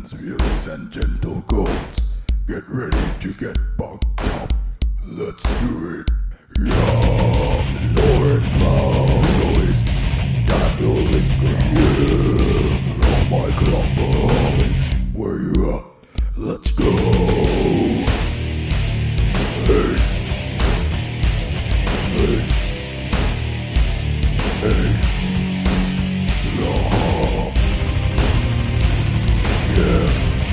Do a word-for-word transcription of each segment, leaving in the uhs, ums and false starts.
gentlemen's wheelies and gentle goats. Get ready to get bucked up. Let's do it. Yeah, Lord Maulois, Daniel Lindgren, all my club boys. Where you at? Let's go. Hey, hey, hey. Yeah,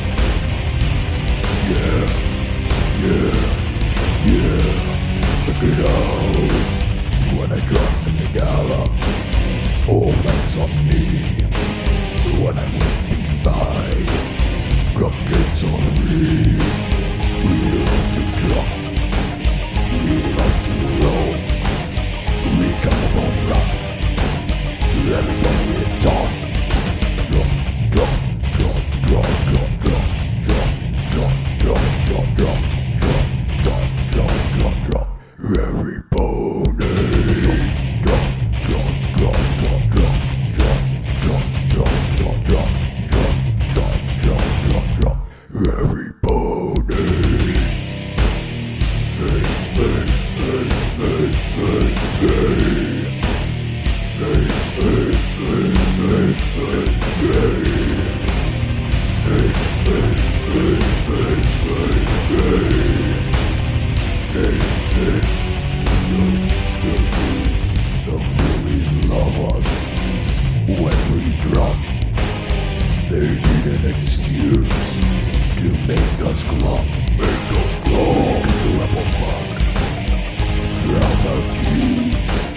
yeah, yeah, yeah. Look it out when I drop in the gallop. Oh, that's on me. When I'm whipping by, cupcakes on me. We love to drop, we love to roll. We come on rock. Everybody it's on. Drop, drop. Drop, drop, drop, drop, drop, drop, drop, drop, drop, drop, drop, drop, everybody. Drop, drop, drop, drop, drop, drop, drop, drop, drop, drop, drop, drop, drop, drop, everybody. Hey, hey, hey, hey, hey, hey. Hey, hey, hey, hey, hey, hey. Hey, hey, hey, hey, hey, hey. Hey, hey. The, the, the bullies love us. When we drop, they need an excuse to make us clump. Make us clump. Rebel fuck. Round out you.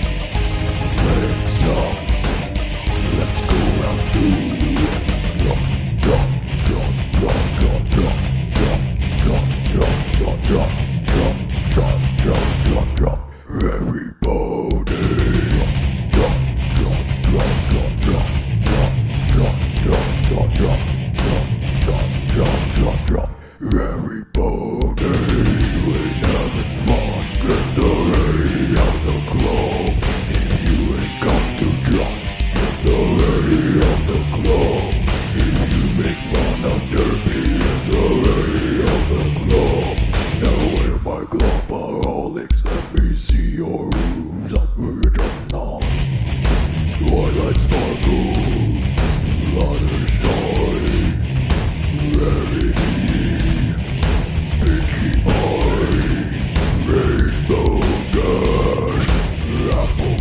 Legs up. Let's go round two. Drop, drop. Drop, drop, drop, drop, drop, drop, drop, drop, drop, drop, drop, drop, drop, everybody. Drop, drop, drop, drop, drop, drop, drop, drop, drop, drop, drop, drop, drop, drop, everybody. We're having fun, get the hay out the club. If you ain't got to drop, get the hay out the club. If you make fun of Derby and the hay of the club, now wear my club alcoholics. Let me see your rooms up where you're jumping on. Twilight sparkle, ladder shine, rarity, pinky pie, rainbow dash, apple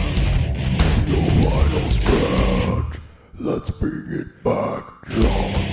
cat, no vinyl scratch. Let's bring it back, John.